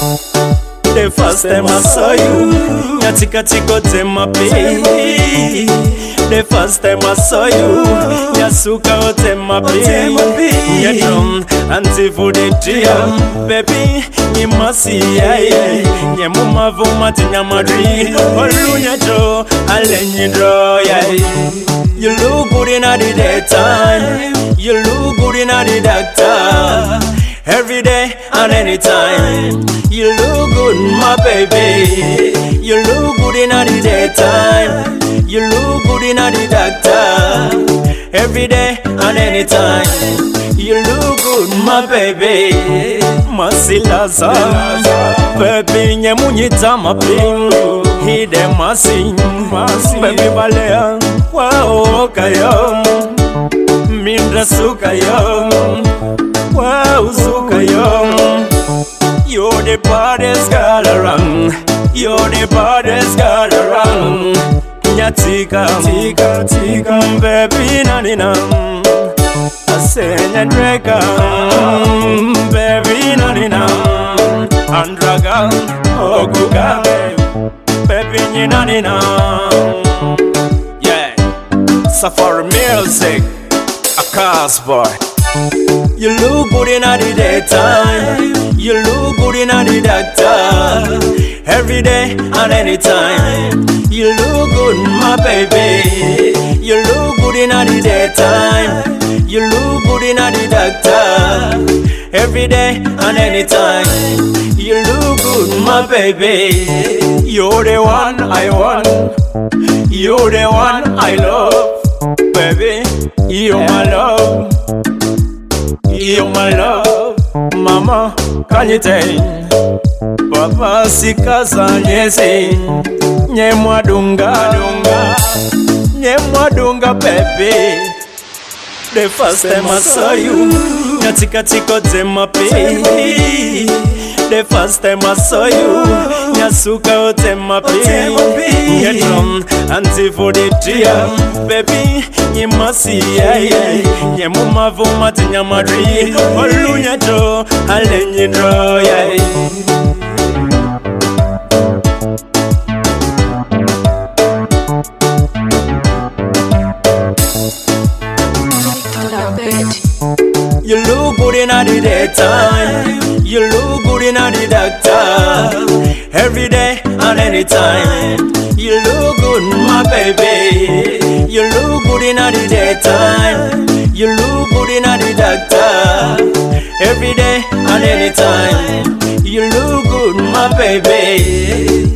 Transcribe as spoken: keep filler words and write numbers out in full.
The first time I saw you, nyatika chiko tema pi. The first time I saw you, nyasuka otema pi. Nyedrum antifu de tria, baby nyimasi yeah yeah. Nyemuma vuma tinyamadri, olunya jo alenyi draw yeah. You look good in the daytime, you look good in the doctor. Every day and anytime, you look good, my baby. You look good in the daytime, you look good in the doctor. Every day and anytime, you look good, my baby. Masilaza, baby, nyemunyita mapingo. Hide masin, baby balea, wow kayo, mindra sukayo. Wow, Zukayo, you're the baddest girl around. You're the baddest girl around. Nyatika, tika, tika, baby nanina. Asenya dreka, baby nanina. Andraga, oguga, baby nanina. Yeah, Safari music, a cars boy. You look good in the daytime, you look good in the doctor. Every day and anytime, you look good, my baby. You look good in the daytime, you look good in the doctor. Every day and anytime, you look good, my baby. You're the one I want, you're the one I love, baby. You're my love. You're my love, mama, can you tell? Papa sikasa nyesi, nyemwa dunga dunga, nyemwa dunga baby. The first time I saw you, nyatika chiko tema pi. The first time I saw you, nyasuka otema pi. Nyedrum antifu de tria, baby nyimasi yeah yeah. Nyemuma vuma tinyamadri, olunya jo alenyi draw yeah. You look good in the daytime, you look good in the doctor. Every day and anytime, you look good, my baby. You look good in the daytime, you look good in the doctor. Every day and anytime, you look good, my baby.